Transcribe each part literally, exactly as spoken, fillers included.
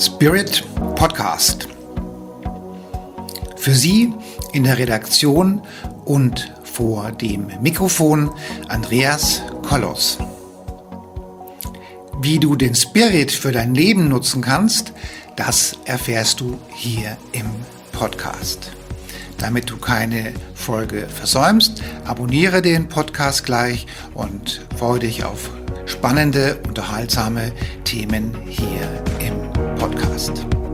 Spirit Podcast. Für Sie in der Redaktion und vor dem Mikrofon Andreas Kollos. Wie du den Spirit für dein Leben nutzen kannst, das erfährst du hier im Podcast. Damit du keine Folge versäumst, abonniere den Podcast gleich und freue dich auf spannende, unterhaltsame Themen hier im Podcast.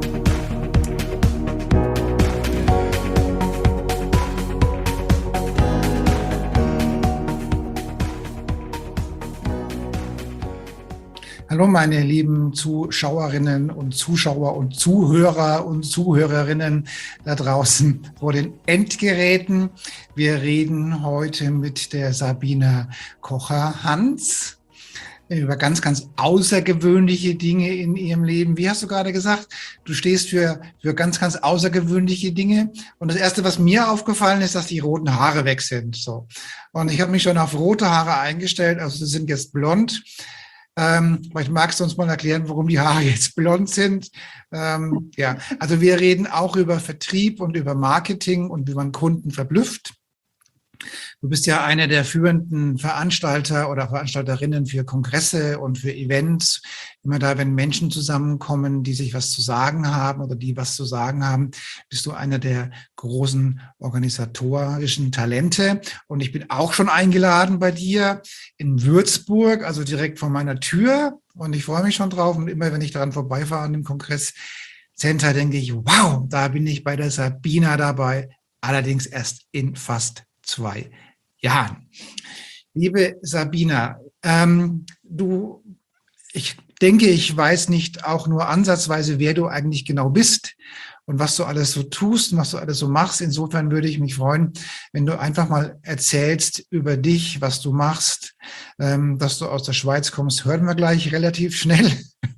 Hallo meine lieben Zuschauerinnen und Zuschauer und Zuhörer und Zuhörerinnen da draußen vor den Endgeräten. Wir reden heute mit der Sabina Kocher-Hans über ganz, ganz außergewöhnliche Dinge in ihrem Leben. Wie hast du gerade gesagt? Du stehst für, für ganz, ganz außergewöhnliche Dinge. Und das Erste, was mir aufgefallen ist, dass die roten Haare weg sind. So. Und ich habe mich schon auf rote Haare eingestellt. Also sie sind jetzt blond. Ähm, vielleicht magst du uns mal erklären, warum die Haare jetzt blond sind. Ähm, ja, also wir reden auch über Vertrieb und über Marketing und wie man Kunden verblüfft. Du bist ja einer der führenden Veranstalter oder Veranstalterinnen für Kongresse und für Events. Immer da, wenn Menschen zusammenkommen, die sich was zu sagen haben oder die was zu sagen haben, bist du einer der großen organisatorischen Talente. Und ich bin auch schon eingeladen bei dir in Würzburg, also direkt vor meiner Tür. Und ich freue mich schon drauf. Und immer, wenn ich daran vorbeifahre an dem Kongresscenter, denke ich, wow, da bin ich bei der Sabina dabei. Allerdings erst in fast zwei Jahren. Liebe Sabina, ähm, du, ich denke, ich weiß nicht auch nur ansatzweise, wer du eigentlich genau bist und was du alles so tust und was du alles so machst. Insofern würde ich mich freuen, wenn du einfach mal erzählst über dich, was du machst, ähm, dass du aus der Schweiz kommst, hören wir gleich relativ schnell.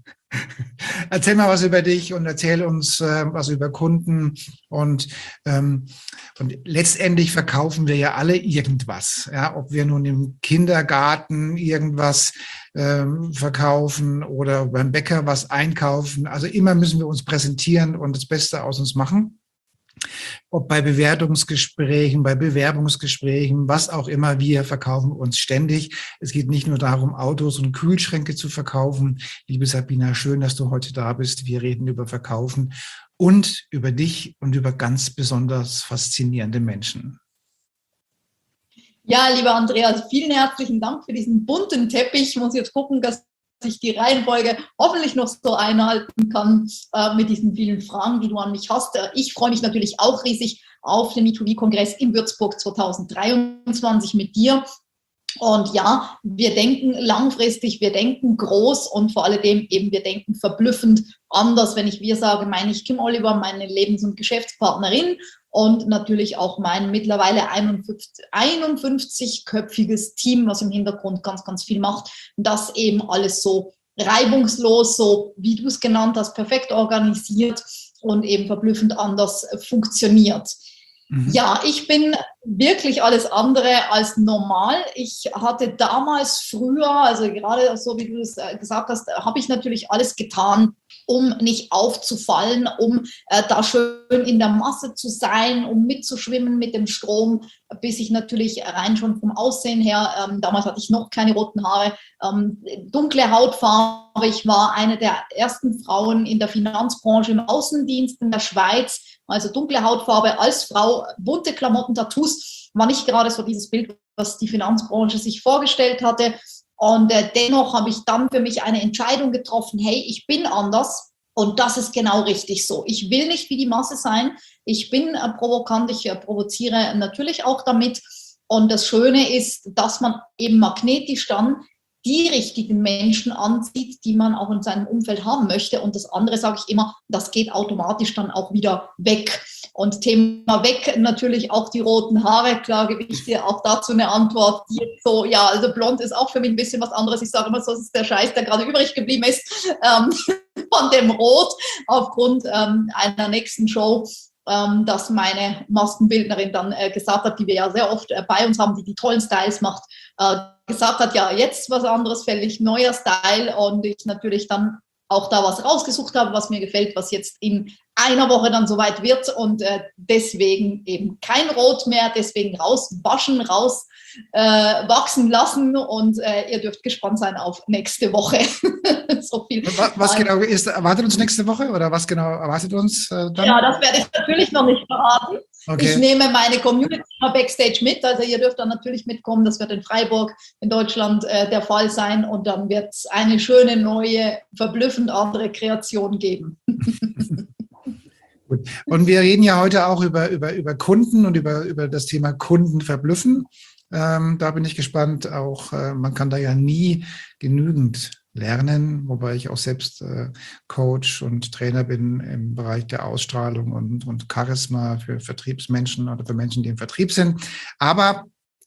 Erzähl mal was über dich und erzähl uns äh, was über Kunden und, ähm, und letztendlich verkaufen wir ja alle irgendwas, ja, ob wir nun im Kindergarten irgendwas ähm, verkaufen oder beim Bäcker was einkaufen. Also immer müssen wir uns präsentieren und das Beste aus uns machen. Ob bei Bewertungsgesprächen, bei Bewerbungsgesprächen, was auch immer, wir verkaufen uns ständig. Es geht nicht nur darum, Autos und Kühlschränke zu verkaufen. Liebe Sabina, schön, dass du heute da bist. Wir reden über Verkaufen und über dich und über ganz besonders faszinierende Menschen. Ja, lieber Andreas, vielen herzlichen Dank für diesen bunten Teppich. Ich muss jetzt gucken, dass ich die Reihenfolge hoffentlich noch so einhalten kann äh, mit diesen vielen Fragen, die du an mich hast. Ich freue mich natürlich auch riesig auf den Me zwei V-Kongress in Würzburg zweitausenddreiundzwanzig mit dir. Und ja, wir denken langfristig, wir denken groß und vor allem eben wir denken verblüffend anders. Wenn ich wir sage, meine ich Kim Oliver, meine Lebens- und Geschäftspartnerin und natürlich auch mein mittlerweile einundfünfzig-köpfiges Team, was im Hintergrund ganz, ganz viel macht. Das eben alles so reibungslos, so wie du es genannt hast, perfekt organisiert und eben verblüffend anders funktioniert. Mhm. Ja, ich bin wirklich alles andere als normal. Ich hatte damals früher, also gerade so wie du es gesagt hast, habe ich natürlich alles getan, um nicht aufzufallen, um äh, da schön in der Masse zu sein, um mitzuschwimmen mit dem Strom, bis ich natürlich rein schon vom Aussehen her, ähm, damals hatte ich noch keine roten Haare, ähm, dunkle Hautfarbe. Ich war eine der ersten Frauen in der Finanzbranche im Außendienst in der Schweiz, also dunkle Hautfarbe als Frau, bunte Klamotten, Tattoos, war nicht gerade so dieses Bild, was die Finanzbranche sich vorgestellt hatte. Und äh, dennoch habe ich dann für mich eine Entscheidung getroffen, hey, ich bin anders und das ist genau richtig so. Ich will nicht wie die Masse sein, ich bin äh, provokant, ich äh, provoziere natürlich auch damit. Und das Schöne ist, dass man eben magnetisch dann die richtigen Menschen anzieht, die man auch in seinem Umfeld haben möchte. Und das andere, sage ich immer, das geht automatisch dann auch wieder weg. Und Thema weg, natürlich auch die roten Haare. Klar gebe ich dir auch dazu eine Antwort. Die jetzt so, ja, also blond ist auch für mich ein bisschen was anderes. Ich sage immer so, das ist der Scheiß, der gerade übrig geblieben ist ähm, von dem Rot aufgrund ähm, einer nächsten Show. Ähm, dass meine Maskenbildnerin dann äh, gesagt hat, die wir ja sehr oft äh, bei uns haben, die die tollen Styles macht, äh, gesagt hat, ja, jetzt was anderes, völlig neuer Style und ich natürlich dann auch da was rausgesucht habe, was mir gefällt, was jetzt in einer Woche dann soweit wird und äh, deswegen eben kein Rot mehr, deswegen rauswaschen, raus äh, wachsen lassen und äh, ihr dürft gespannt sein auf nächste Woche. So viel. Was, was genau ist, erwartet uns nächste Woche oder was genau erwartet uns äh, dann? Ja, das werde ich natürlich noch nicht verraten. Okay. Ich nehme meine Community Backstage mit, also ihr dürft dann natürlich mitkommen, das wird in Freiburg in Deutschland äh, der Fall sein und dann wird es eine schöne, neue, verblüffend andere Kreation geben. Gut. Und wir reden ja heute auch über, über, über Kunden und über, über das Thema Kunden verblüffen. Ähm, da bin ich gespannt. Auch äh, man kann da ja nie genügend lernen, wobei ich auch selbst äh, Coach und Trainer bin im Bereich der Ausstrahlung und, und Charisma für Vertriebsmenschen oder für Menschen, die im Vertrieb sind. Aber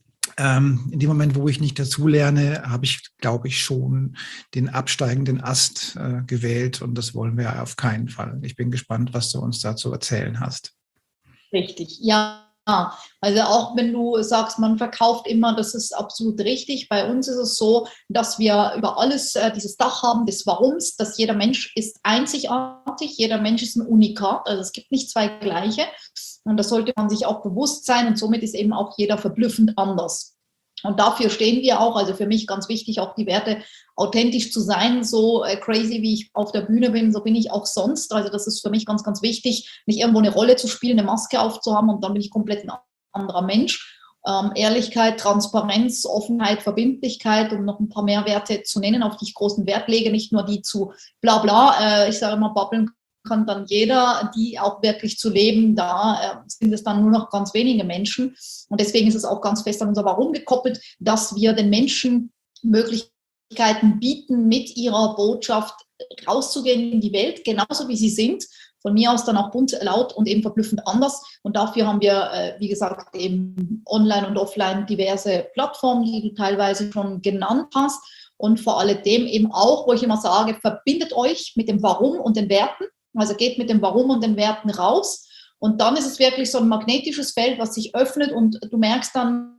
ähm, in dem Moment, wo ich nicht dazu lerne, habe ich, glaube ich, schon den absteigenden Ast äh, gewählt und das wollen wir auf keinen Fall. Ich bin gespannt, was du uns dazu erzählen hast. Richtig, ja. Also auch wenn du sagst, man verkauft immer, das ist absolut richtig. Bei uns ist es so, dass wir über alles äh, dieses Dach haben des Warums, dass jeder Mensch ist einzigartig, jeder Mensch ist ein Unikat, also es gibt nicht zwei gleiche und das sollte man sich auch bewusst sein und somit ist eben auch jeder verblüffend anders. Und dafür stehen wir auch, also für mich ganz wichtig, auch die Werte authentisch zu sein, so äh, crazy wie ich auf der Bühne bin, so bin ich auch sonst. Also das ist für mich ganz, ganz wichtig, nicht irgendwo eine Rolle zu spielen, eine Maske aufzuhaben und dann bin ich komplett ein anderer Mensch. Ähm, Ehrlichkeit, Transparenz, Offenheit, Verbindlichkeit, um noch ein paar mehr Werte zu nennen, auf die ich großen Wert lege, nicht nur die zu bla bla, äh, ich sage immer, babbeln kann dann jeder, die auch wirklich zu leben, da äh, sind es dann nur noch ganz wenige Menschen. Und deswegen ist es auch ganz fest an unser Warum gekoppelt, dass wir den Menschen Möglichkeiten bieten, mit ihrer Botschaft rauszugehen in die Welt, genauso wie sie sind. Von mir aus dann auch bunt, laut und eben verblüffend anders. Und dafür haben wir, äh, wie gesagt, eben online und offline diverse Plattformen, die du teilweise schon genannt hast. Und vor alledem eben auch, wo ich immer sage, verbindet euch mit dem Warum und den Werten. Also geht mit dem Warum und den Werten raus und dann ist es wirklich so ein magnetisches Feld, was sich öffnet und du merkst dann,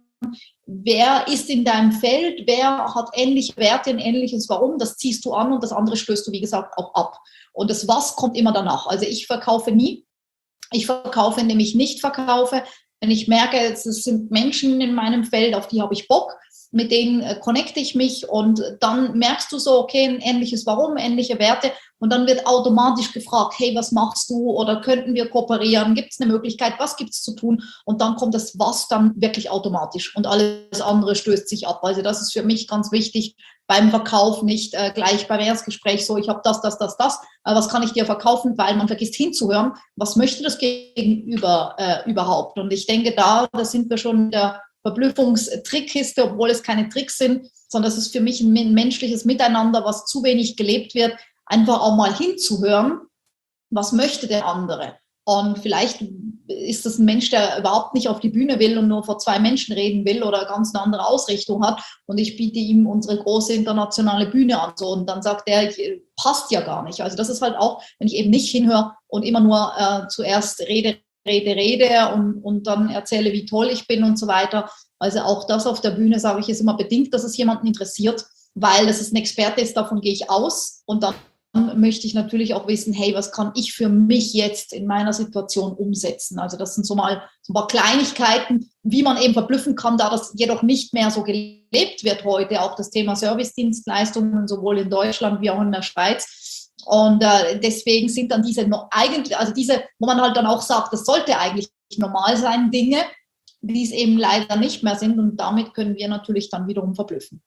wer ist in deinem Feld, wer hat ähnliche Werte, ein ähnliches Warum, das ziehst du an und das andere stößt du, wie gesagt, auch ab. Und das Was kommt immer danach. Also ich verkaufe nie, ich verkaufe, indem ich nicht verkaufe. Wenn ich merke, es sind Menschen in meinem Feld, auf die habe ich Bock, mit denen äh, connecte ich mich und dann merkst du so, okay, ein ähnliches Warum, ähnliche Werte und dann wird automatisch gefragt, hey, was machst du oder könnten wir kooperieren, gibt es eine Möglichkeit, was gibt es zu tun und dann kommt das Was dann wirklich automatisch und alles andere stößt sich ab. Also das ist für mich ganz wichtig beim Verkauf, nicht äh, gleich beim Erstgespräch so, ich habe das, das, das, das, äh, was kann ich dir verkaufen, weil man vergisst hinzuhören, was möchte das Gegenüber äh, überhaupt und ich denke, da, da sind wir schon in der Verblüffungstrickkiste, obwohl es keine Tricks sind, sondern es ist für mich ein menschliches Miteinander, was zu wenig gelebt wird, einfach auch mal hinzuhören, was möchte der andere. Und vielleicht ist das ein Mensch, der überhaupt nicht auf die Bühne will und nur vor zwei Menschen reden will oder ganz eine andere Ausrichtung hat und ich biete ihm unsere große internationale Bühne an. So, und dann sagt er, passt ja gar nicht. Also das ist halt auch, wenn ich eben nicht hinhöre und immer nur äh, zuerst rede, Rede, Rede und, und dann erzähle, wie toll ich bin und so weiter. Also auch das auf der Bühne, sage ich, ist immer bedingt, dass es jemanden interessiert, weil es ein Experte ist, davon gehe ich aus. Und dann möchte ich natürlich auch wissen, hey, was kann ich für mich jetzt in meiner Situation umsetzen? Also das sind so mal so ein paar Kleinigkeiten, wie man eben verblüffen kann, da das jedoch nicht mehr so gelebt wird heute, auch das Thema Servicedienstleistungen, sowohl in Deutschland wie auch in der Schweiz. Und äh, deswegen sind dann diese noch eigentlich, also diese, wo man halt dann auch sagt, das sollte eigentlich normal sein, Dinge, die es eben leider nicht mehr sind. Und damit können wir natürlich dann wiederum verblüffen.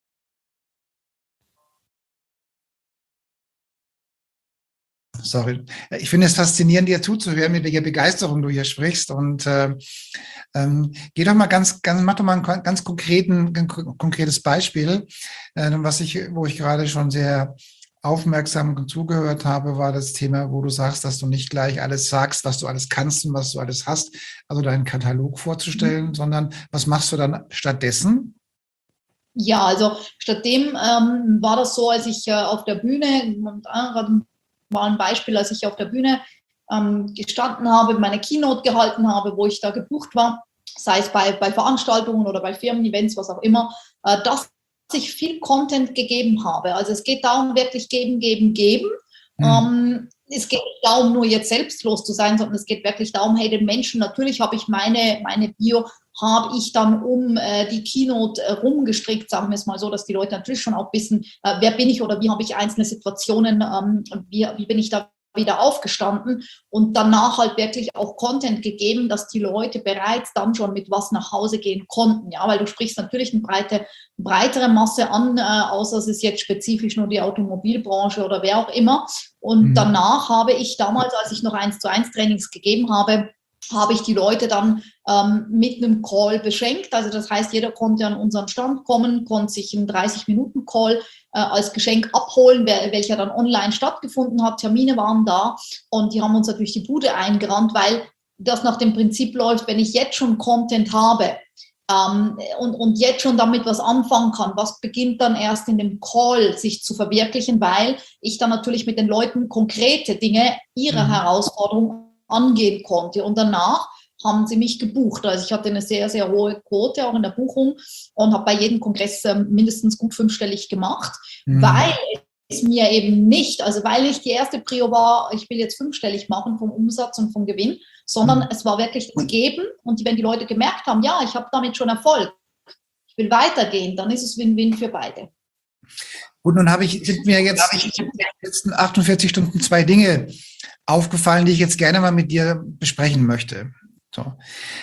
Sorry. Ich finde es faszinierend, dir zuzuhören, mit welcher Begeisterung du hier sprichst. Und äh, ähm, geh doch mal ganz, ganz, mach doch mal ein ganz konkreten, ein konkretes Beispiel, äh, was ich, wo ich gerade schon sehr aufmerksam zugehört habe, war das Thema, wo du sagst, dass du nicht gleich alles sagst, was du alles kannst und was du alles hast, also deinen Katalog vorzustellen, mhm. sondern was machst du dann stattdessen? Ja, also stattdem ähm, war das so, als ich äh, auf der Bühne, und, äh, war ein Beispiel, als ich auf der Bühne ähm, gestanden habe, meine Keynote gehalten habe, wo ich da gebucht war, sei es bei, bei Veranstaltungen oder bei Firmen-Events, was auch immer, äh, das ich viel Content gegeben habe. Also es geht darum, wirklich geben, geben, geben. Mhm. Ähm, es geht nicht darum, nur jetzt selbstlos zu sein, sondern es geht wirklich darum, hey, den Menschen, natürlich habe ich meine, meine Bio, habe ich dann um äh, die Keynote äh, rumgestrickt, sagen wir es mal so, dass die Leute natürlich schon auch wissen, äh, wer bin ich oder wie habe ich einzelne Situationen, ähm, wie, wie bin ich da wieder aufgestanden und danach halt wirklich auch Content gegeben, dass die Leute bereits dann schon mit was nach Hause gehen konnten, ja, weil du sprichst natürlich eine breite, breitere Masse an, äh, außer es ist jetzt spezifisch nur die Automobilbranche oder wer auch immer. Und mhm. danach habe ich damals, als ich noch eins zu eins Trainings gegeben habe, habe ich die Leute dann ähm, mit einem Call beschenkt. Also das heißt, jeder konnte an unseren Stand kommen, konnte sich einen dreißig Minuten Call äh, als Geschenk abholen, wer, welcher dann online stattgefunden hat. Termine waren da und die haben uns natürlich die Bude eingerannt, weil das nach dem Prinzip läuft, wenn ich jetzt schon Content habe ähm, und, und jetzt schon damit was anfangen kann, was beginnt dann erst in dem Call sich zu verwirklichen, weil ich dann natürlich mit den Leuten konkrete Dinge, ihre mhm. Herausforderungen angehen konnte. Und danach haben sie mich gebucht. Also ich hatte eine sehr, sehr hohe Quote auch in der Buchung und habe bei jedem Kongress mindestens gut fünfstellig gemacht, mhm. weil es mir eben nicht, also weil ich die erste Prio war, ich will jetzt fünfstellig machen vom Umsatz und vom Gewinn, sondern mhm. es war wirklich das Geben. Und wenn die Leute gemerkt haben, ja, ich habe damit schon Erfolg, ich will weitergehen, dann ist es Win-Win für beide. Gut, nun habe ich, sind mir jetzt in den letzten achtundvierzig Stunden zwei Dinge aufgefallen, die ich jetzt gerne mal mit dir besprechen möchte. So.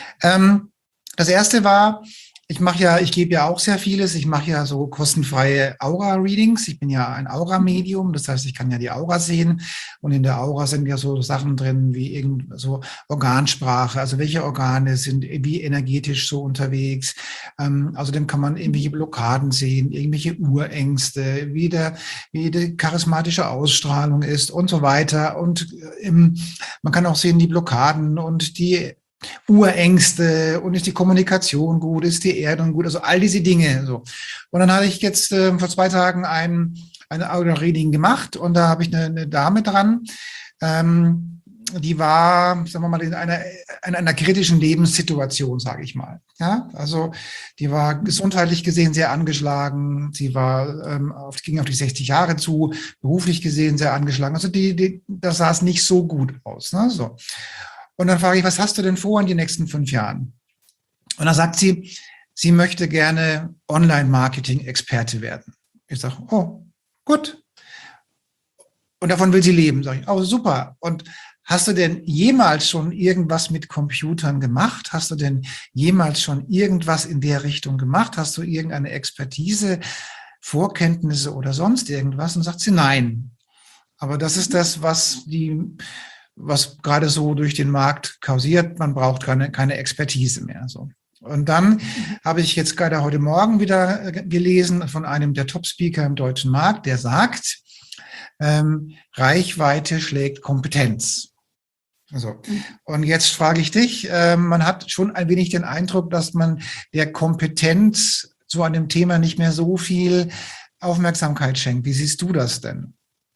Ähm, das erste war, ich mache ja, ich gebe ja auch sehr vieles. Ich mache ja so kostenfreie Aura-Readings. Ich bin ja ein Aura-Medium, das heißt, ich kann ja die Aura sehen. Und in der Aura sind ja so Sachen drin wie irgend so Organsprache, also welche Organe sind wie energetisch so unterwegs. Ähm, außerdem kann man irgendwelche Blockaden sehen, irgendwelche Urängste, wie der, wie die charismatische Ausstrahlung ist und so weiter. Und ähm, man kann auch sehen die Blockaden und die Urängste und ist die Kommunikation gut, ist die Erdung gut, also all diese Dinge. So. Und dann hatte ich jetzt äh, vor zwei Tagen ein, ein Aura-Reading gemacht und da habe ich eine, eine Dame dran, ähm, die war, sagen wir mal, in einer, in einer kritischen Lebenssituation, sage ich mal. Ja, also die war gesundheitlich gesehen sehr angeschlagen, sie war ähm, auf, ging auf die sechzig Jahre zu, beruflich gesehen sehr angeschlagen. Also die, die, das sah es nicht so gut aus. Ne? So. Und dann frage ich, was hast du denn vor in den nächsten fünf Jahren? Und dann sagt sie, sie möchte gerne Online-Marketing-Experte werden. Ich sage, oh, gut. Und davon will sie leben. Sag ich, oh, super. Und hast du denn jemals schon irgendwas mit Computern gemacht? Hast du denn jemals schon irgendwas in der Richtung gemacht? Hast du irgendeine Expertise, Vorkenntnisse oder sonst irgendwas? Und sagt sie, nein. Aber das ist das, was die... was gerade so durch den Markt kursiert, man braucht keine, keine Expertise mehr. So. Und dann habe ich jetzt gerade heute Morgen wieder gelesen von einem der Top-Speaker im deutschen Markt, der sagt, ähm, Reichweite schlägt Kompetenz. Also, und jetzt frage ich dich, äh, man hat schon ein wenig den Eindruck, dass man der Kompetenz zu einem Thema nicht mehr so viel Aufmerksamkeit schenkt. Wie siehst du das denn?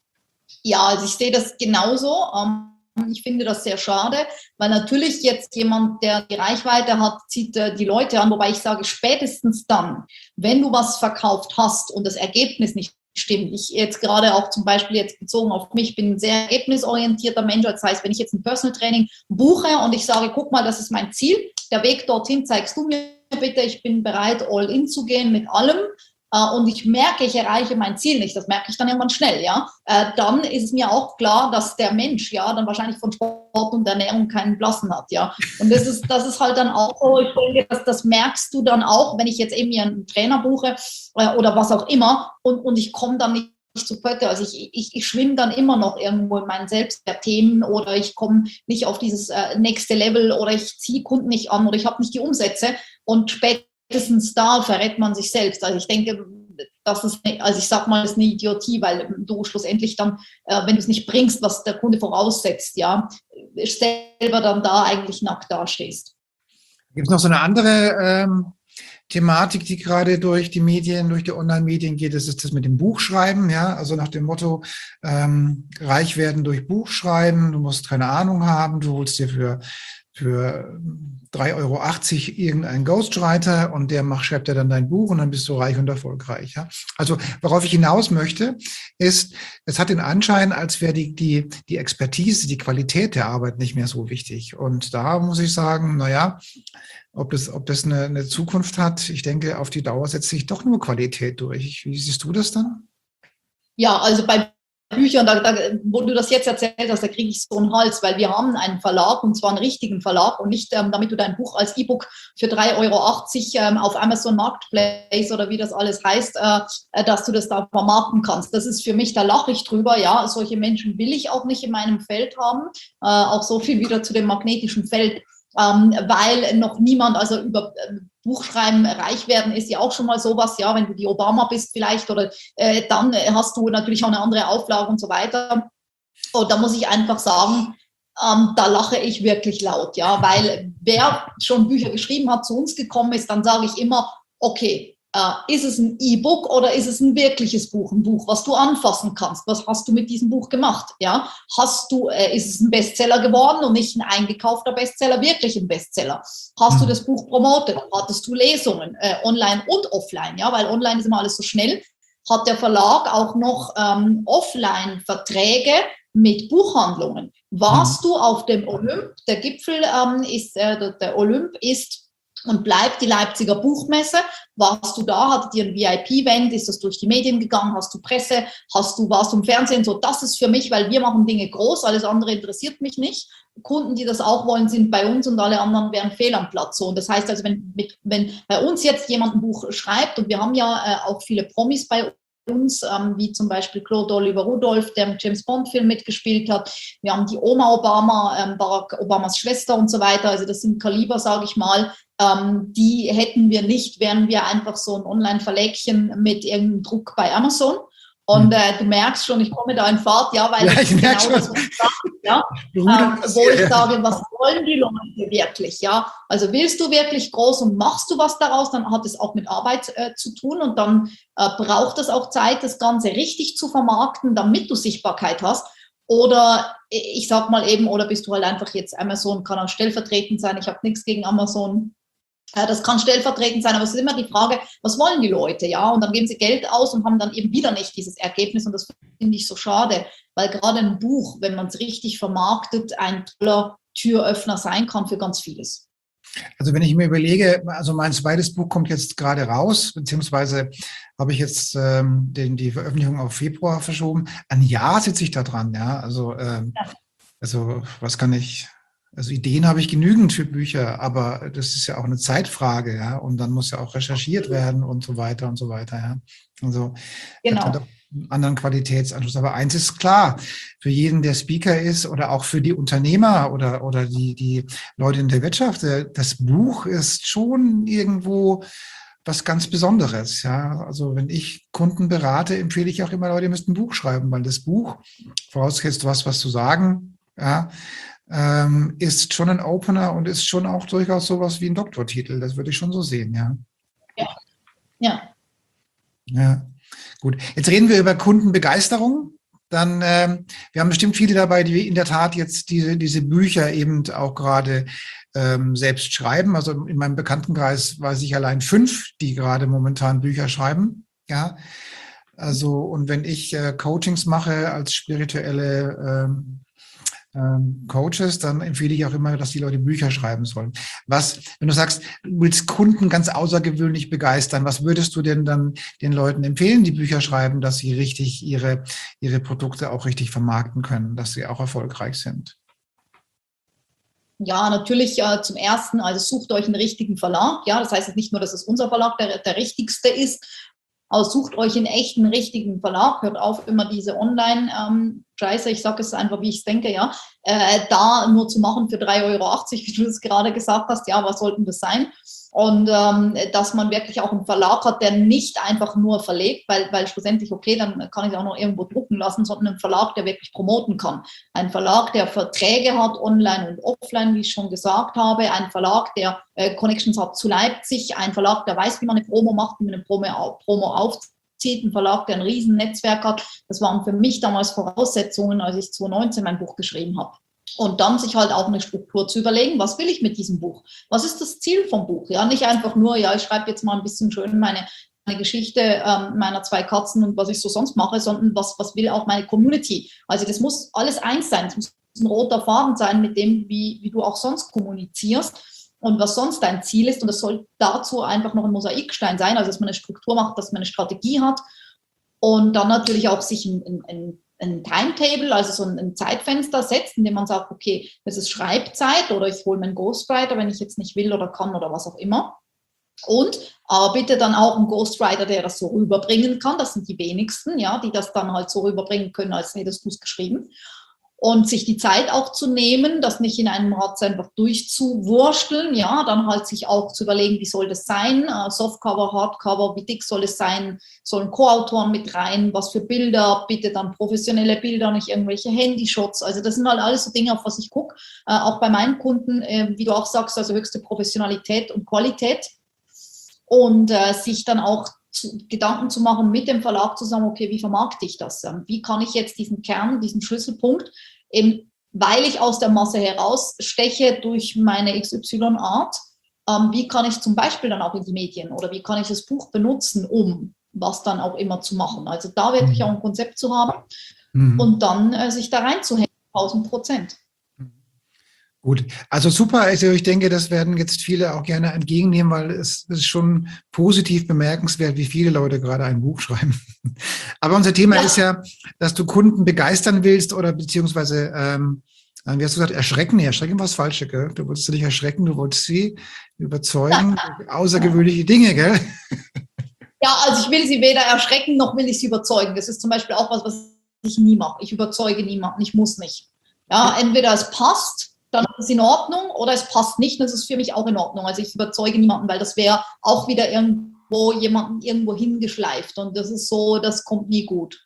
Ja, also ich sehe das genauso. Ähm Ich finde das sehr schade, weil natürlich jetzt jemand, der die Reichweite hat, zieht die Leute an, wobei ich sage, spätestens dann, wenn du was verkauft hast und das Ergebnis nicht stimmt. Ich jetzt gerade auch zum Beispiel jetzt bezogen auf mich, bin ein sehr ergebnisorientierter Mensch. Das heißt, wenn ich jetzt ein Personal Training buche und ich sage, guck mal, das ist mein Ziel, der Weg dorthin zeigst du mir bitte, ich bin bereit, all in zu gehen mit allem. Und ich merke, ich erreiche mein Ziel nicht, das merke ich dann irgendwann schnell, ja, dann ist es mir auch klar, dass der Mensch, ja, dann wahrscheinlich von Sport und Ernährung keinen Blassen hat, ja. Und das ist, das ist halt dann auch so, ich denke, das, das merkst du dann auch, wenn ich jetzt eben mir einen Trainer buche oder was auch immer und, und ich komme dann nicht zu Pötte. Also ich, ich, ich schwimme dann immer noch irgendwo in meinen Selbstwertthemen oder ich komme nicht auf dieses äh, nächste Level oder ich ziehe Kunden nicht an oder ich habe nicht die Umsätze und später spätestens da verrät man sich selbst. Also ich denke, das ist, also ich sag mal, das ist eine Idiotie, weil du schlussendlich dann, äh, wenn du es nicht bringst, was der Kunde voraussetzt, ja, selber dann da eigentlich nackt dastehst. Gibt es noch so eine andere ähm, Thematik, die gerade durch die Medien, durch die Online-Medien geht? Das ist das mit dem Buchschreiben, ja, also nach dem Motto, ähm, reich werden durch Buchschreiben, du musst keine Ahnung haben, du holst dir für für drei Euro achtzig irgendein Ghostwriter und der macht, schreibt er dann dein Buch und dann bist du reich und erfolgreich. Ja? Also worauf ich hinaus möchte, ist, es hat den Anschein, als wäre die, die, die Expertise, die Qualität der Arbeit nicht mehr so wichtig. Und da muss ich sagen, naja, ob das, ob das eine, eine Zukunft hat, ich denke, auf die Dauer setzt sich doch nur Qualität durch. Wie siehst du das dann? Ja, also bei Büchern, da, da, wo du das jetzt erzählt hast, da kriege ich so einen Hals, weil wir haben einen Verlag, und zwar einen richtigen Verlag und nicht, ähm, damit du dein Buch als E-Book für drei Euro achtzig ähm, auf Amazon Marketplace oder wie das alles heißt, äh, dass du das da vermarkten kannst. Das ist für mich, da lache ich drüber, ja, solche Menschen will ich auch nicht in meinem Feld haben, äh, auch so viel wieder zu dem magnetischen Feld. Ähm, weil noch niemand, also über äh, Buchschreiben reich werden ist ja auch schon mal sowas, ja, wenn du die Obama bist vielleicht oder äh, dann hast du natürlich auch eine andere Auflage und so weiter. Und da muss ich einfach sagen, ähm, da lache ich wirklich laut, ja, weil wer schon Bücher geschrieben hat, zu uns gekommen ist, dann sage ich immer, okay, äh, ist es ein E-Book oder ist es ein wirkliches Buch, ein Buch, was du anfassen kannst? Was hast du mit diesem Buch gemacht? Ja, hast du, äh, ist es ein Bestseller geworden und nicht ein eingekaufter Bestseller, wirklich ein Bestseller? Hast du das Buch promotet? Hattest du Lesungen, äh, online und offline? Ja, weil online ist immer alles so schnell. Hat der Verlag auch noch ähm, Offline-Verträge mit Buchhandlungen? Warst mhm. du auf dem Olymp? Der Gipfel ähm, ist, äh, der, der Olymp ist und bleibt die Leipziger Buchmesse. Warst du da? Hattet ihr ein V I P-Event? Ist das durch die Medien gegangen? Hast du Presse? Hast du, warst du im Fernsehen? So, das ist für mich, weil wir machen Dinge groß, alles andere interessiert mich nicht. Kunden, die das auch wollen, sind bei uns und alle anderen wären fehl am Platz. So, und das heißt also, wenn, mit, wenn bei uns jetzt jemand ein Buch schreibt, und wir haben ja äh, auch viele Promis bei uns, ähm, wie zum Beispiel Claude Oliver Rudolph, der im James Bond-Film mitgespielt hat. Wir haben die Oma Obama, ähm, Barack Obamas Schwester und so weiter. Also das sind Kaliber, sage ich mal, ähm, die hätten wir nicht, wären wir einfach so ein Online-Verlägchen mit irgendeinem Druck bei Amazon. Und äh, du merkst schon, ich komme da in Fahrt, ja, weil ja, ich genau das, was ich sage, ja, ähm, wo ich sage, was wollen die Leute wirklich, ja? Also willst du wirklich groß und machst du was daraus, dann hat es auch mit Arbeit äh, zu tun und dann äh, braucht es auch Zeit, das Ganze richtig zu vermarkten, damit du Sichtbarkeit hast. Oder ich sag mal eben, oder bist du halt einfach jetzt Amazon, kann auch stellvertretend sein, ich habe nichts gegen Amazon. Das kann stellvertretend sein, aber es ist immer die Frage, was wollen die Leute, ja? Und dann geben sie Geld aus und haben dann eben wieder nicht dieses Ergebnis und das finde ich so schade, weil gerade ein Buch, wenn man es richtig vermarktet, ein toller Türöffner sein kann für ganz vieles. Also wenn ich mir überlege, also mein zweites Buch kommt jetzt gerade raus, beziehungsweise habe ich jetzt ähm, den, die Veröffentlichung auf Februar verschoben. Ein Jahr sitze ich da dran, ja. Also, ähm, ja. also was kann ich... Also Ideen habe ich genügend für Bücher, aber das ist ja auch eine Zeitfrage, ja. Und dann muss ja auch recherchiert werden und so weiter und so weiter, ja. Also genau. Hat halt einen anderen Qualitätsanschluss. Aber eins ist klar, für jeden, der Speaker ist oder auch für die Unternehmer oder, oder die, die Leute in der Wirtschaft, das Buch ist schon irgendwo was ganz Besonderes, ja. Also wenn ich Kunden berate, empfehle ich auch immer, Leute, ihr müsst ein Buch schreiben, weil das Buch, vorausgesetzt du hast was zu sagen, ja, Ähm, ist schon ein Opener und ist schon auch durchaus sowas wie ein Doktortitel. Das würde ich schon so sehen, ja. Ja. Ja. Ja, gut. Jetzt reden wir über Kundenbegeisterung. Dann, ähm, wir haben bestimmt viele dabei, die in der Tat jetzt diese, diese Bücher eben auch gerade ähm, selbst schreiben. Also in meinem Bekanntenkreis weiß ich allein fünf, die gerade momentan Bücher schreiben. Ja. Also, und wenn ich äh, Coachings mache als spirituelle ähm, Coaches, dann empfehle ich auch immer, dass die Leute Bücher schreiben sollen. Was, wenn du sagst, du willst Kunden ganz außergewöhnlich begeistern, was würdest du denn dann den Leuten empfehlen, die Bücher schreiben, dass sie richtig ihre, ihre Produkte auch richtig vermarkten können, dass sie auch erfolgreich sind? Ja, natürlich äh, zum Ersten, also sucht euch einen richtigen Verlag. Ja, das heißt jetzt nicht nur, dass es unser Verlag der, der richtigste ist, aber sucht euch einen echten, richtigen Verlag, hört auf, immer diese Online-Scheiße, ähm, ich sage es einfach, wie ich es denke, ja, äh, da nur zu machen für drei Euro achtzig, wie du es gerade gesagt hast, ja, was sollten das sein? Und ähm, dass man wirklich auch einen Verlag hat, der nicht einfach nur verlegt, weil, weil schlussendlich, okay, dann kann ich es auch noch irgendwo drucken lassen, sondern einen Verlag, der wirklich promoten kann. Ein Verlag, der Verträge hat, online und offline, wie ich schon gesagt habe. Ein Verlag, der äh, Connections hat zu Leipzig. Ein Verlag, der weiß, wie man eine Promo macht, wie man eine Promo, Promo aufzieht. Ein Verlag, der ein riesen Netzwerk hat. Das waren für mich damals Voraussetzungen, als ich zwanzig neunzehn mein Buch geschrieben habe. Und dann sich halt auch eine Struktur zu überlegen, was will ich mit diesem Buch? Was ist das Ziel vom Buch? Ja, nicht einfach nur, ja, ich schreibe jetzt mal ein bisschen schön meine, meine Geschichte ähm, meiner zwei Katzen und was ich so sonst mache, sondern was, was will auch meine Community? Also das muss alles eins sein. Es muss ein roter Faden sein mit dem, wie, wie du auch sonst kommunizierst und was sonst dein Ziel ist. Und das soll dazu einfach noch ein Mosaikstein sein, also dass man eine Struktur macht, dass man eine Strategie hat und dann natürlich auch sich ein, ein, ein ein Timetable, also so ein Zeitfenster setzt, in dem man sagt, okay, das ist Schreibzeit oder ich hole mir einen Ghostwriter, wenn ich jetzt nicht will oder kann oder was auch immer. Und aber bitte dann auch einen Ghostwriter, der das so rüberbringen kann. Das sind die wenigsten, ja, die das dann halt so rüberbringen können, als hättest du es geschrieben. Und sich die Zeit auch zu nehmen, das nicht in einem Ratz einfach durchzuwursteln, ja, dann halt sich auch zu überlegen, wie soll das sein, uh, Softcover, Hardcover, wie dick soll es sein, sollen Co-Autoren mit rein, was für Bilder, bitte dann professionelle Bilder, nicht irgendwelche Handyshots, also das sind halt alles so Dinge, auf was ich gucke, uh, auch bei meinen Kunden, uh, wie du auch sagst, also höchste Professionalität und Qualität und uh, sich dann auch zu, Gedanken zu machen mit dem Verlag zusammen, okay, wie vermarkte ich das? Wie kann ich jetzt diesen Kern, diesen Schlüsselpunkt, eben weil ich aus der Masse heraussteche durch meine X Y-Art, ähm, wie kann ich zum Beispiel dann auch in die Medien oder wie kann ich das Buch benutzen, um was dann auch immer zu machen? Also da wirklich auch ein Konzept zu haben mhm. und dann äh, sich da reinzuhängen, tausend Prozent. Gut, also super. Also ich denke, das werden jetzt viele auch gerne entgegennehmen, weil es ist schon positiv bemerkenswert, wie viele Leute gerade ein Buch schreiben. Aber unser Thema ja. ist ja, dass du Kunden begeistern willst oder beziehungsweise, ähm, wie hast du gesagt, erschrecken? Nee, erschrecken war das Falsche, gell? Du wolltest sie nicht erschrecken, du wolltest sie überzeugen. Außergewöhnliche Dinge, gell? Ja, also ich will sie weder erschrecken, noch will ich sie überzeugen. Das ist zum Beispiel auch was, was ich nie mache. Ich überzeuge niemanden, ich muss nicht. Ja, entweder es passt, dann ist es in Ordnung oder es passt nicht, das ist für mich auch in Ordnung. Also ich überzeuge niemanden, weil das wäre auch wieder irgendwo jemanden irgendwo hingeschleift und das ist so, das kommt nie gut.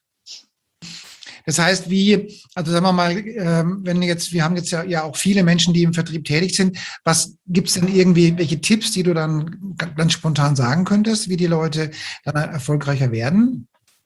Das heißt, wie, also sagen wir mal, wenn jetzt, wir haben jetzt ja, ja auch viele Menschen, die im Vertrieb tätig sind, was gibt es denn irgendwie, welche Tipps, die du dann ganz spontan sagen könntest, wie die Leute dann erfolgreicher werden?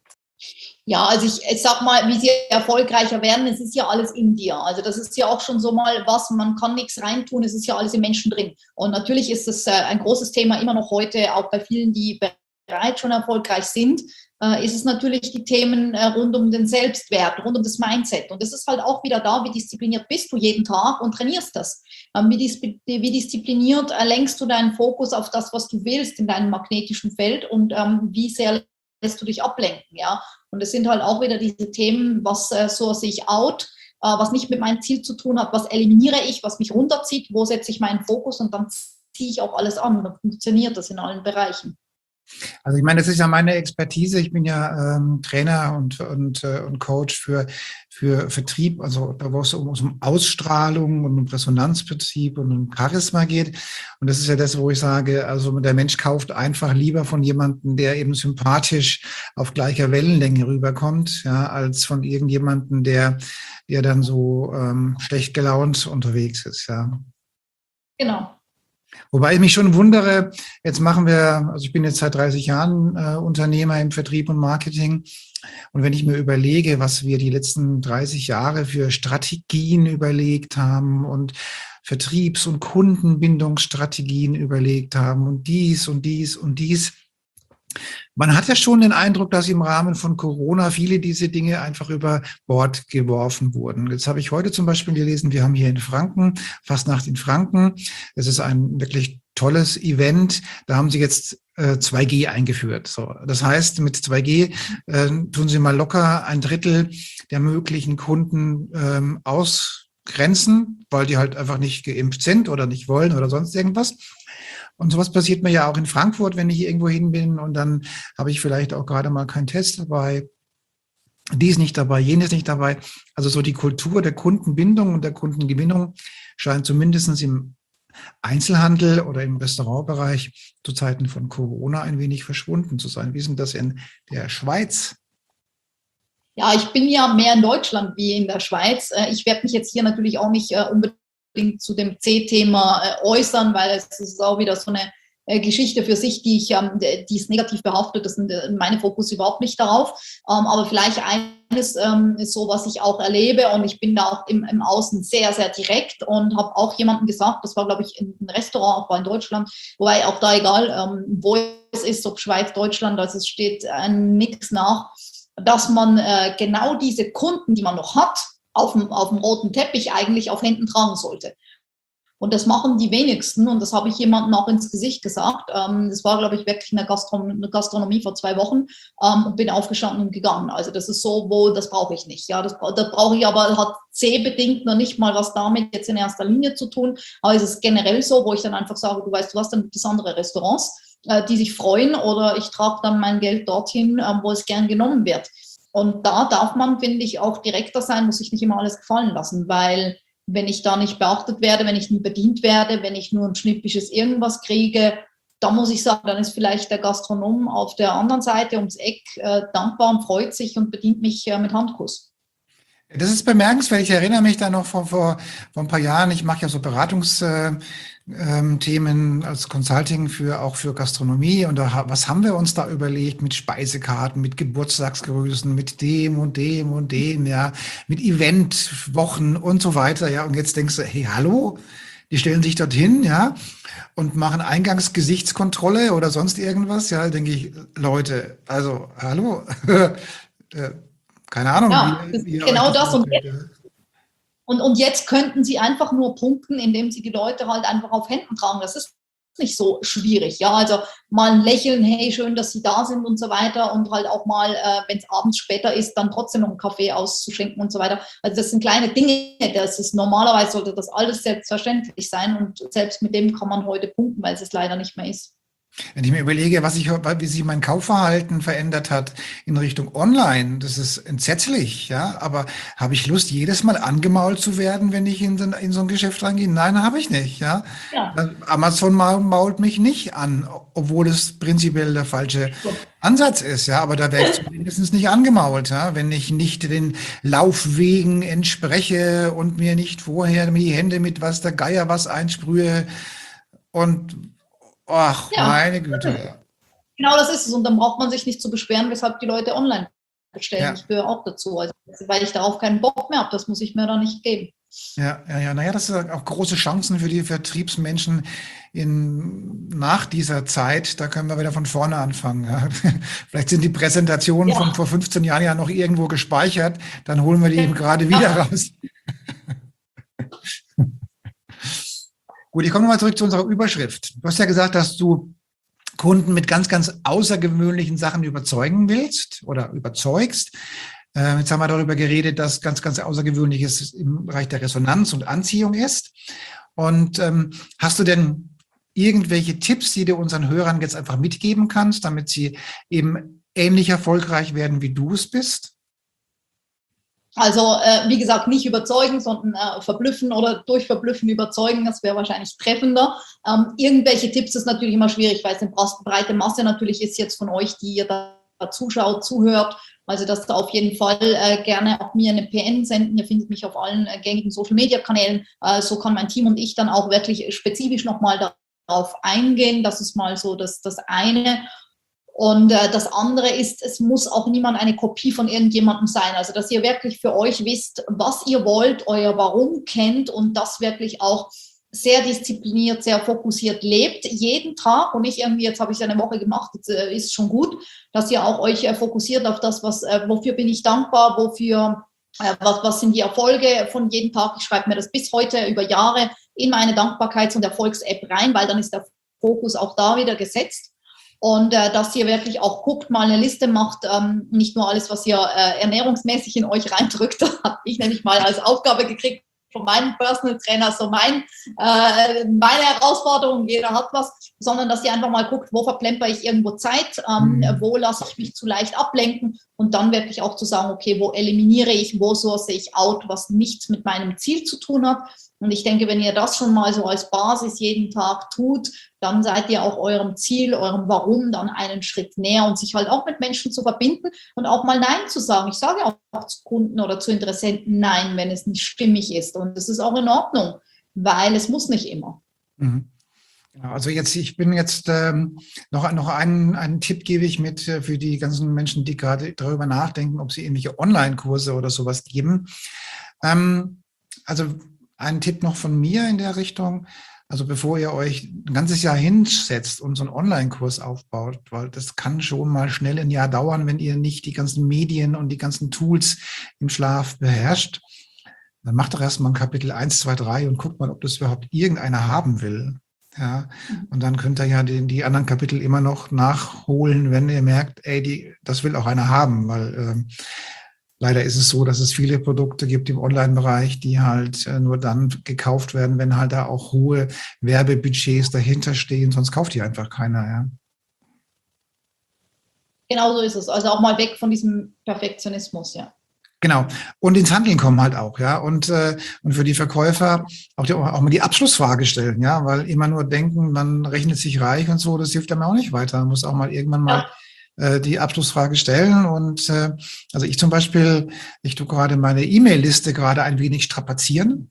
Ja, also ich, ich sag mal, wie sie erfolgreicher werden, es ist ja alles in dir. Also das ist ja auch schon so mal was, man kann nichts reintun, es ist ja alles im Menschen drin. Und natürlich ist es äh, ein großes Thema immer noch heute, auch bei vielen, die bereits schon erfolgreich sind, äh, ist es natürlich die Themen äh, rund um den Selbstwert, rund um das Mindset. Und das ist halt auch wieder da, wie diszipliniert bist du jeden Tag und trainierst das. Ähm, wie, dis wie diszipliniert äh, lenkst du deinen Fokus auf das, was du willst in deinem magnetischen Feld und ähm, wie sehr lässt du dich ablenken, ja. Und es sind halt auch wieder diese Themen, was äh, so sich out, äh, was nicht mit meinem Ziel zu tun hat, was eliminiere ich, was mich runterzieht, wo setze ich meinen Fokus und dann ziehe ich auch alles an und dann funktioniert das in allen Bereichen. Also ich meine, das ist ja meine Expertise. Ich bin ja ähm, Trainer und, und, äh, und Coach für, für Vertrieb, also da wo es um, um Ausstrahlung und um Resonanzprinzip und um Charisma geht. Und das ist ja das, wo ich sage, also der Mensch kauft einfach lieber von jemandem, der eben sympathisch auf gleicher Wellenlänge rüberkommt, ja, als von irgendjemandem, der, der dann so ähm, schlecht gelaunt unterwegs ist, ja. Genau. Wobei ich mich schon wundere, jetzt machen wir, also ich bin jetzt seit dreißig Jahren äh, Unternehmer im Vertrieb und Marketing. Und wenn ich mir überlege, was wir die letzten dreißig Jahre für Strategien überlegt haben und Vertriebs- und Kundenbindungsstrategien überlegt haben und dies und dies und dies, man hat ja schon den Eindruck, dass im Rahmen von Corona viele diese Dinge einfach über Bord geworfen wurden. Jetzt habe ich heute zum Beispiel gelesen, wir haben hier in Franken, Fastnacht in Franken. Es ist ein wirklich tolles Event. Da haben sie jetzt äh, zwei G eingeführt. So, das heißt, mit zwei G äh, tun sie mal locker ein Drittel der möglichen Kunden ähm, ausgrenzen, weil die halt einfach nicht geimpft sind oder nicht wollen oder sonst irgendwas. Und sowas passiert mir ja auch in Frankfurt, wenn ich irgendwo hin bin und dann habe ich vielleicht auch gerade mal keinen Test dabei, dies nicht dabei, jenes nicht dabei. Also so die Kultur der Kundenbindung und der Kundengewinnung scheint zumindest im Einzelhandel oder im Restaurantbereich zu Zeiten von Corona ein wenig verschwunden zu sein. Wie ist denn das in der Schweiz? Ja, ich bin ja mehr in Deutschland wie in der Schweiz. Ich werde mich jetzt hier natürlich auch nicht unbedingt zu dem C-Thema äh, äußern, weil es ist auch wieder so eine äh, Geschichte für sich, die ich, ähm, die ist negativ behaftet. Das sind äh, meine Fokus überhaupt nicht darauf. Ähm, aber vielleicht eines ähm, ist so, was ich auch erlebe, und ich bin da auch im, im Außen sehr, sehr direkt und habe auch jemandem gesagt, das war, glaube ich, in einem Restaurant, auch in Deutschland, wobei auch da egal, ähm, wo es ist, ob Schweiz, Deutschland, also es steht äh, nichts nach, dass man äh, genau diese Kunden, die man noch hat, auf dem, auf dem roten Teppich eigentlich auf Händen tragen sollte. Und das machen die wenigsten, und das habe ich jemandem auch ins Gesicht gesagt. Ähm, das war, glaube ich, wirklich eine, Gastron eine Gastronomie vor zwei Wochen, ähm, und bin aufgestanden und gegangen. Also das ist so, wo, das brauche ich nicht. Ja, das, das brauche ich aber, hat C-bedingt noch nicht mal was damit jetzt in erster Linie zu tun. Aber es ist generell so, wo ich dann einfach sage, du weißt, du hast dann das andere Restaurants, äh, die sich freuen, oder ich trage dann mein Geld dorthin, äh, wo es gern genommen wird. Und da darf man, finde ich, auch direkter sein, muss sich nicht immer alles gefallen lassen, weil wenn ich da nicht beachtet werde, wenn ich nie bedient werde, wenn ich nur ein schnippisches irgendwas kriege, da muss ich sagen, dann ist vielleicht der Gastronom auf der anderen Seite ums Eck äh, dankbar und freut sich und bedient mich äh, mit Handkuss. Das ist bemerkenswert. Ich erinnere mich da noch vor, vor, vor ein paar Jahren. Ich mache ja so Beratungsthemen äh, als Consulting für auch für Gastronomie. Und da, was haben wir uns da überlegt mit Speisekarten, mit Geburtstagsgrüßen, mit dem und dem und dem, ja, mit Eventwochen und so weiter. Ja, und jetzt denkst du, hey, hallo, die stellen sich dorthin, ja, und machen Eingangsgesichtskontrolle oder sonst irgendwas. Ja, denke ich, Leute, also hallo. Keine Ahnung, Ja, wie, das wie ist ihr euch genau das das. Und vorstellt. jetzt, und, und jetzt könnten sie einfach nur punkten, indem sie die Leute halt einfach auf Händen tragen. Das ist nicht so schwierig. Ja, also mal ein Lächeln, hey, schön, dass sie da sind und so weiter. Und halt auch mal, äh, wenn es abends später ist, dann trotzdem noch einen Kaffee auszuschenken und so weiter. Also das sind kleine Dinge. Das ist normalerweise, sollte das alles selbstverständlich sein. Und selbst mit dem kann man heute punkten, weil es es leider nicht mehr ist. Wenn ich mir überlege, was ich, wie sich mein Kaufverhalten verändert hat in Richtung Online, das ist entsetzlich, ja. Aber habe ich Lust, jedes Mal angemault zu werden, wenn ich in so, in so ein Geschäft reingehe? Nein, habe ich nicht, ja. Ja. Amazon mault mich nicht an, obwohl es prinzipiell der falsche Ansatz ist, ja. Aber da wäre ich zumindest nicht angemault, ja, wenn ich nicht den Laufwegen entspreche und mir nicht vorher die Hände mit was der Geier was einsprühe und ach, Ja, meine Güte, ja. genau das ist es. Und dann braucht man sich nicht zu beschweren, weshalb die Leute online bestellen. Ja, Ich gehöre auch dazu. Also, weil ich darauf keinen Bock mehr habe, das muss ich mir da nicht geben. ja, ja, ja. Naja, das sind auch große Chancen für die Vertriebsmenschen in, nach dieser Zeit. Da können wir wieder von vorne anfangen. Ja. Vielleicht sind die Präsentationen von Ja, vor fünfzehn Jahren ja noch irgendwo gespeichert. Dann holen wir die eben gerade wieder ja. raus. Gut, ich komme nochmal zurück zu unserer Überschrift. Du hast ja gesagt, dass du Kunden mit ganz, ganz außergewöhnlichen Sachen überzeugen willst oder überzeugst. Äh, jetzt haben wir darüber geredet, dass ganz, ganz Außergewöhnliches im Bereich der Resonanz und Anziehung ist. Und ähm, hast du denn irgendwelche Tipps, die du unseren Hörern jetzt einfach mitgeben kannst, damit sie eben ähnlich erfolgreich werden, wie du es bist? Also, äh, wie gesagt, nicht überzeugen, sondern äh, verblüffen oder durch Verblüffen überzeugen, das wäre wahrscheinlich treffender. Ähm, irgendwelche Tipps ist natürlich immer schwierig, weil es eine breite Masse natürlich ist jetzt von euch, die ihr da zuschaut, zuhört. Also, dass da auf jeden Fall äh, gerne auch mir eine P N senden. Ihr findet mich auf allen äh, gängigen Social-Media-Kanälen. Äh, so kann mein Team und ich dann auch wirklich spezifisch nochmal darauf eingehen. Das ist mal so das, das eine. Und äh, das andere ist, es muss auch niemand eine Kopie von irgendjemandem sein. Also, dass ihr wirklich für euch wisst, was ihr wollt, euer Warum kennt und das wirklich auch sehr diszipliniert, sehr fokussiert lebt, jeden Tag. Und nicht irgendwie, jetzt habe ich es eine Woche gemacht, jetzt äh, ist schon gut, dass ihr auch euch äh, fokussiert auf das, was, äh, wofür bin ich dankbar, wofür, äh, was, was sind die Erfolge von jedem Tag. Ich schreibe mir das bis heute über Jahre in meine Dankbarkeits- und Erfolgs-App rein, weil dann ist der Fokus auch da wieder gesetzt. Und äh, dass ihr wirklich auch guckt, mal eine Liste macht, ähm, nicht nur alles, was ihr äh, ernährungsmäßig in euch reindrückt, habe ich nämlich mal als Aufgabe gekriegt von meinem Personal Trainer, so mein, äh, meine Herausforderung, jeder hat was, sondern dass ihr einfach mal guckt, wo verplemper ich irgendwo Zeit, ähm, mhm. wo lasse ich mich zu leicht ablenken und dann wirklich auch zu sagen, okay, wo eliminiere ich, wo source ich out, was nichts mit meinem Ziel zu tun hat. Und ich denke, wenn ihr das schon mal so als Basis jeden Tag tut, dann seid ihr auch eurem Ziel, eurem Warum dann einen Schritt näher und sich halt auch mit Menschen zu verbinden und auch mal Nein zu sagen. Ich sage auch zu Kunden oder zu Interessenten Nein, wenn es nicht stimmig ist. Und das ist auch in Ordnung, weil es muss nicht immer. Mhm. Genau, also jetzt, ich bin jetzt ähm, noch, noch einen, einen Tipp gebe ich mit äh, für die ganzen Menschen, die gerade darüber nachdenken, ob sie irgendwelche Online-Kurse oder sowas geben. Ähm, also ein Tipp noch von mir in der Richtung. Also bevor ihr euch ein ganzes Jahr hinsetzt und so einen Online-Kurs aufbaut, weil das kann schon mal schnell ein Jahr dauern, wenn ihr nicht die ganzen Medien und die ganzen Tools im Schlaf beherrscht. Dann macht doch erstmal ein Kapitel eins, zwei, drei und guckt mal, ob das überhaupt irgendeiner haben will. Ja, und dann könnt ihr ja die, die anderen Kapitel immer noch nachholen, wenn ihr merkt, ey, die, das will auch einer haben, weil ähm, leider ist es so, dass es viele Produkte gibt im Online-Bereich, die halt äh, nur dann gekauft werden, wenn halt da auch hohe Werbebudgets dahinter stehen, sonst kauft die einfach keiner, ja. Genau so ist es. Also auch mal weg von diesem Perfektionismus, ja. Genau. Und ins Handeln kommen halt auch, ja. Und, äh, und für die Verkäufer auch, die, auch mal die Abschlussfrage stellen, ja, weil immer nur denken, man rechnet sich reich und so, das hilft einem auch nicht weiter. Man muss auch mal irgendwann mal äh, die Abschlussfrage stellen. Und äh, also ich zum Beispiel, ich tue gerade meine E-Mail-Liste gerade ein wenig strapazieren,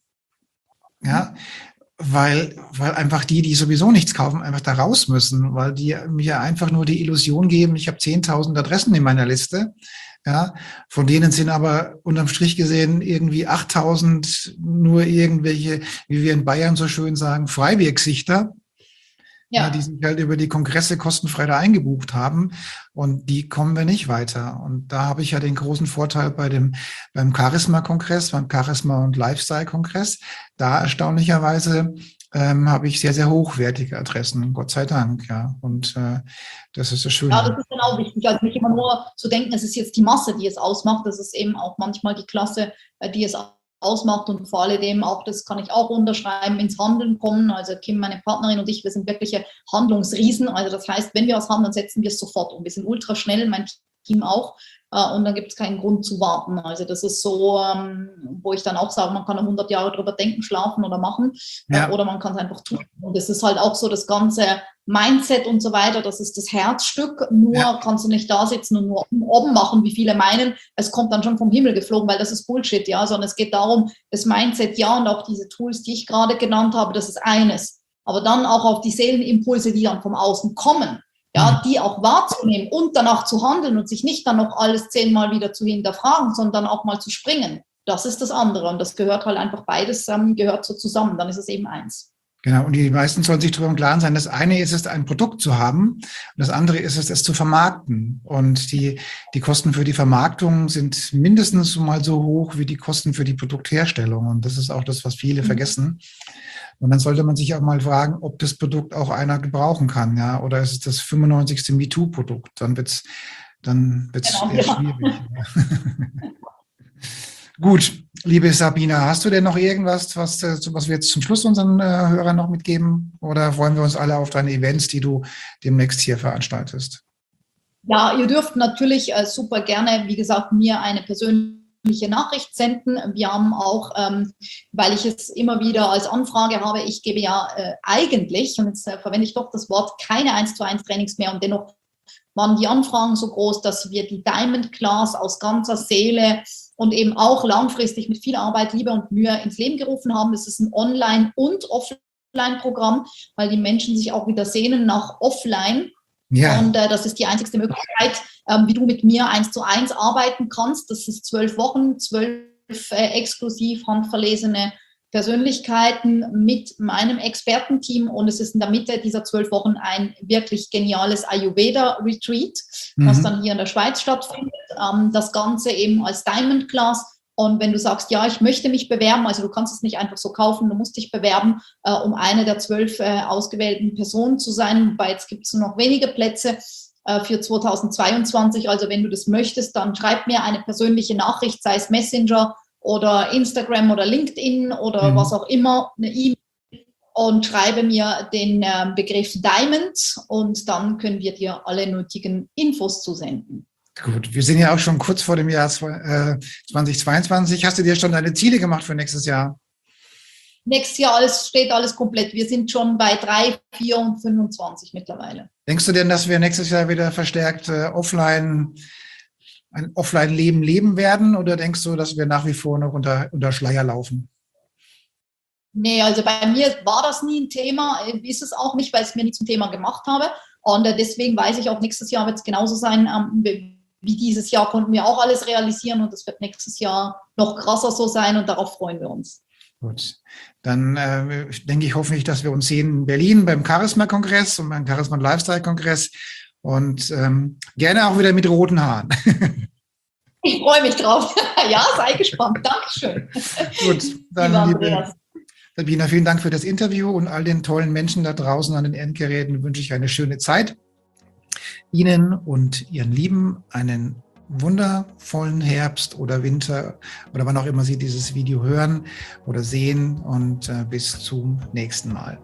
ja. Weil, weil einfach die, die sowieso nichts kaufen, einfach da raus müssen, weil die mir einfach nur die Illusion geben, ich habe zehntausend Adressen in meiner Liste. Ja, von denen sind aber unterm Strich gesehen irgendwie achttausend nur irgendwelche, wie wir in Bayern so schön sagen, Freiwilligsichter, ja. Ja, die sich halt über die Kongresse kostenfrei da eingebucht haben und die kommen wir nicht weiter. Und da habe ich ja den großen Vorteil bei dem, beim Charisma-Kongress, beim Charisma- und Lifestyle-Kongress, da erstaunlicherweise ähm, habe ich sehr, sehr hochwertige Adressen, Gott sei Dank, ja. Und äh, das ist das Schöne. Ja, das ist genau wichtig. Also nicht immer nur zu denken, es ist jetzt die Masse, die es ausmacht. Das ist eben auch manchmal die Klasse, die es ausmacht und vor allem auch, das kann ich auch unterschreiben, ins Handeln kommen. Also Kim, meine Partnerin und ich, wir sind wirkliche Handlungsriesen. Also das heißt, wenn wir was haben, dann setzen wir es sofort um. Wir sind ultra schnell, mein Team auch. Und dann gibt es keinen Grund zu warten. Also das ist so, wo ich dann auch sage, man kann hundert Jahre drüber denken, schlafen oder machen. Ja. Oder man kann es einfach tun. Und das ist halt auch so das ganze Mindset und so weiter, das ist das Herzstück. Nur ja. kannst du nicht da sitzen und nur oben machen, wie viele meinen, es kommt dann schon vom Himmel geflogen, weil das ist Bullshit, ja, sondern es geht darum, das Mindset, ja, und auch diese Tools, die ich gerade genannt habe, das ist eines. Aber dann auch auf die Seelenimpulse, die dann vom Außen kommen, ja, die auch wahrzunehmen und danach zu handeln und sich nicht dann noch alles zehnmal wieder zu hinterfragen, sondern auch mal zu springen. Das ist das andere und das gehört halt einfach beides, ähm, gehört so zusammen, dann ist es eben eins. Genau, und die meisten sollen sich darüber im Klaren sein, das eine ist es, ein Produkt zu haben und das andere ist es, es zu vermarkten. Und die, die Kosten für die Vermarktung sind mindestens mal so hoch wie die Kosten für die Produktherstellung. Und das ist auch das, was viele mhm. vergessen. Und dann sollte man sich auch mal fragen, ob das Produkt auch einer gebrauchen kann, ja, oder ist es das fünfundneunzigste MeToo-Produkt? Dann wird's, dann wird's genau, eher ja. schwierig. Gut, liebe Sabina, hast du denn noch irgendwas, was, was wir jetzt zum Schluss unseren äh, Hörern noch mitgeben? Oder freuen wir uns alle auf deine Events, die du demnächst hier veranstaltest? Ja, ihr dürft natürlich äh, super gerne, wie gesagt, mir eine persönliche Nachricht senden. Wir haben auch, ähm, weil ich es immer wieder als Anfrage habe, ich gebe ja äh, eigentlich, und jetzt äh, verwende ich doch das Wort, keine eins zu eins Trainings mehr und dennoch waren die Anfragen so groß, dass wir die Diamond Class aus ganzer Seele und eben auch langfristig mit viel Arbeit, Liebe und Mühe ins Leben gerufen haben. Das ist ein Online- und Offline-Programm, weil die Menschen sich auch wieder sehnen nach Offline. Ja. Und äh, das ist die einzigste Möglichkeit, ähm, wie du mit mir eins zu eins arbeiten kannst. Das ist zwölf Wochen, zwölf äh, exklusiv handverlesene Persönlichkeiten mit meinem Expertenteam und es ist in der Mitte dieser zwölf Wochen ein wirklich geniales Ayurveda-Retreat, mhm. was dann hier in der Schweiz stattfindet. Ähm, das Ganze eben als Diamond Class. Und wenn du sagst, ja, ich möchte mich bewerben, also du kannst es nicht einfach so kaufen, du musst dich bewerben, äh, um eine der zwölf äh, ausgewählten Personen zu sein, wobei jetzt gibt es nur noch wenige Plätze äh, für zweitausendzweiundzwanzig. Also wenn du das möchtest, dann schreib mir eine persönliche Nachricht, sei es Messenger oder Instagram oder LinkedIn oder mhm. was auch immer, eine E-Mail und schreibe mir den äh, Begriff Diamond und dann können wir dir alle nötigen Infos zusenden. Gut, wir sind ja auch schon kurz vor dem Jahr zweitausendzweiundzwanzig. Hast du dir schon deine Ziele gemacht für nächstes Jahr? Nächstes Jahr alles, steht alles komplett. Wir sind schon bei drei, vier und fünfundzwanzig mittlerweile. Denkst du denn, dass wir nächstes Jahr wieder verstärkt äh, offline ein Offline-Leben leben werden oder denkst du, dass wir nach wie vor noch unter, unter Schleier laufen? Nee, also bei mir war das nie ein Thema, ist es auch nicht, weil ich es mir nie zum Thema gemacht habe. Und deswegen weiß ich auch, nächstes Jahr wird es genauso sein wie dieses Jahr, konnten wir auch alles realisieren und es wird nächstes Jahr noch krasser so sein und darauf freuen wir uns. Gut, dann äh, denke ich hoffentlich, dass wir uns sehen in Berlin beim Charisma-Kongress und beim Charisma-Lifestyle-Kongress und ähm, gerne auch wieder mit roten Haaren. Ich freue mich drauf. Ja, sei gespannt. Dankeschön. Gut, dann liebe Sabina, vielen Dank für das Interview und all den tollen Menschen da draußen an den Endgeräten wünsche ich eine schöne Zeit. Ihnen und Ihren Lieben einen wundervollen Herbst oder Winter oder wann auch immer Sie dieses Video hören oder sehen und äh, bis zum nächsten Mal.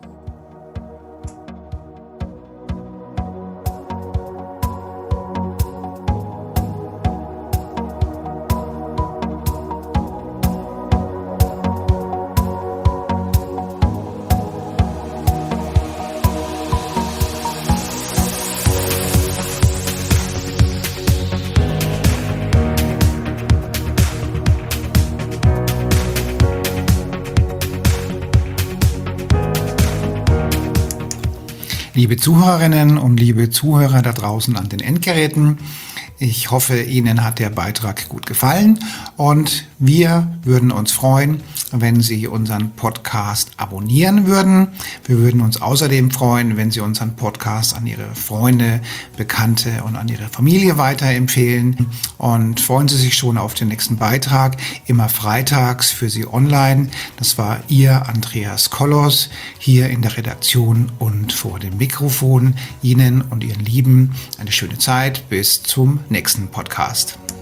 Liebe Zuhörerinnen und liebe Zuhörer da draußen an den Endgeräten, ich hoffe, Ihnen hat der Beitrag gut gefallen und wir würden uns freuen, wenn Sie unseren Podcast abonnieren würden. Wir würden uns außerdem freuen, wenn Sie unseren Podcast an Ihre Freunde, Bekannte und an Ihre Familie weiterempfehlen und freuen Sie sich schon auf den nächsten Beitrag, immer freitags für Sie online. Das war Ihr Andreas Kollos hier in der Redaktion und vor dem Mikrofon. Ihnen und Ihren Lieben eine schöne Zeit. Bis zum nächsten Podcast.